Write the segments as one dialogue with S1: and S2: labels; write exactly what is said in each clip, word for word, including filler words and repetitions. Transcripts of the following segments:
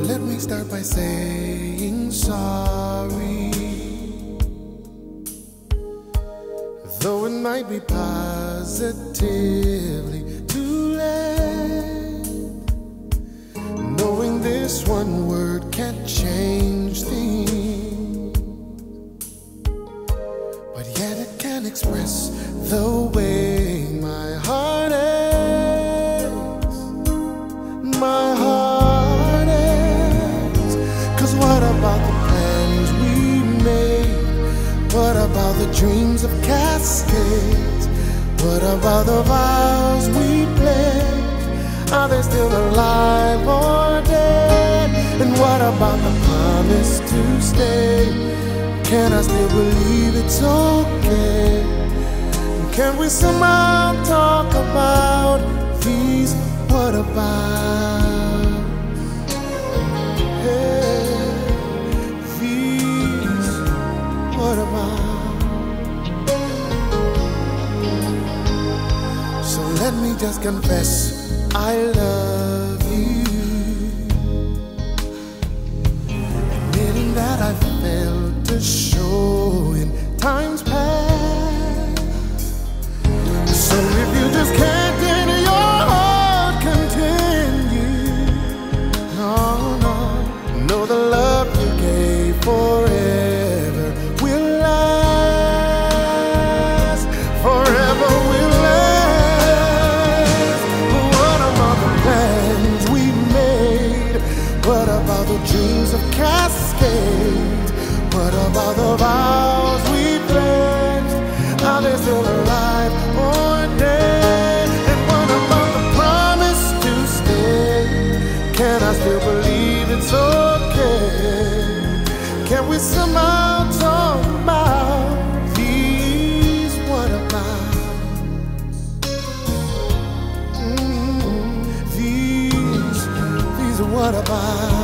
S1: Let me start by saying sorry, though it might be positively too late. Knowing this one word can't change things, but yet it can express the way my heart aches. My heart aches. 'Cause what about the plans we made? What about the dreams of Cascades? What about the vows we pledged? Are they still alive or dead? And what about the promise to stay? Can I still believe it's okay? And can we somehow talk about these what about? Hey, these what about? So let me just confess I love you, admitting that I failed to show in times past. So if you just can't in your heart continue, no, no, know the love you gave forever will last, forever will last. What about the plans we made? What about the dreams of Cascades? What about the vows we pledged? Are they still alive or dead? And what about the promise to stay? Can I still believe it's okay? Can we somehow talk about these what about? Mm, these, these what about?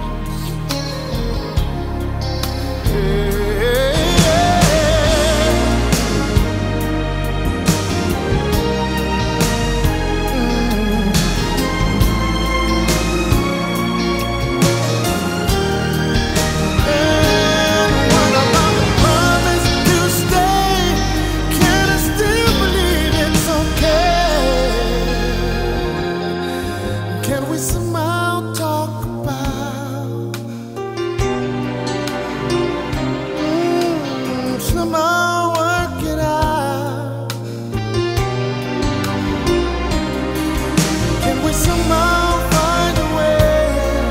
S1: Can we somehow talk about, mm, somehow work it out? Can we somehow find a way,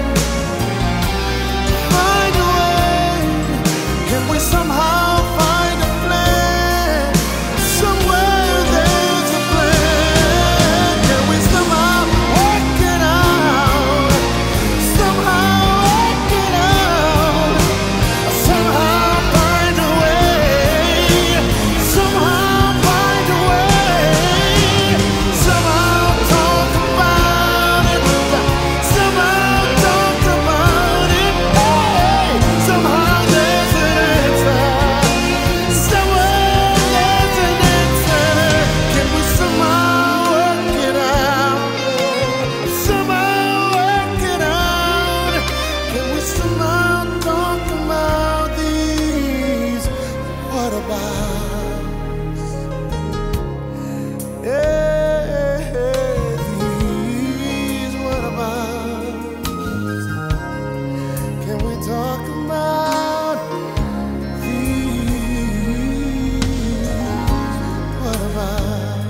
S1: find a way? Can we somehow find a plan, somewhere there's a plan? Can we somehow work it out? Somehow work it out. Somehow find a way. Somehow find a way. Somehow talk about it. Somehow talk about it. Hey, somehow there's an answer. Somewhere there's an answer. Can we somehow work it out? Somehow work it out. Can we somehow talk about these what about? Yeah, these what about? Can we talk about these what about?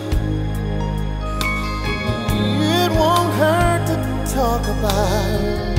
S1: It won't hurt to talk about